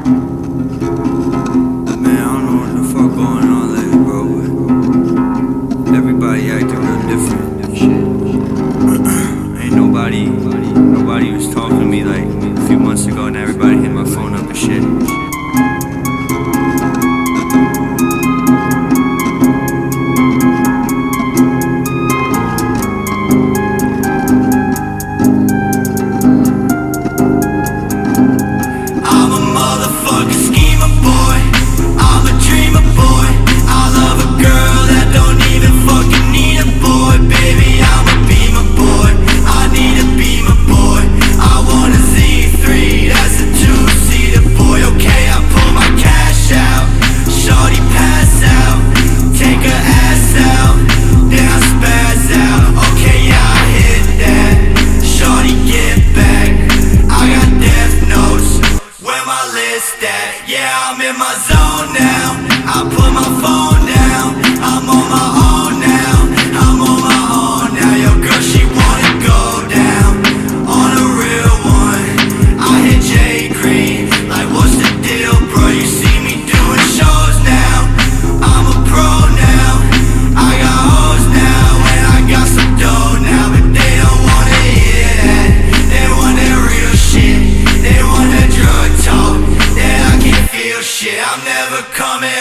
Man, I don't know what the fuck going on lately, bro, but everybody acting real different and shit. Ain't nobody was talking to me like a few months ago, and everybody hit my phone up and shit. Yeah, I'm in my zone now. I put my phone down. I'm on my own now. I'm on my own now. Your girl, she wanna go down on a real one. I hit J Green, like what's the deal, bro? You see me doing shows now. I'm a pro now. I got hoes now, and I got some dough now, but they don't wanna hear that. They want that real shit. They want that drug talk. That I can't feel shit. I'm never coming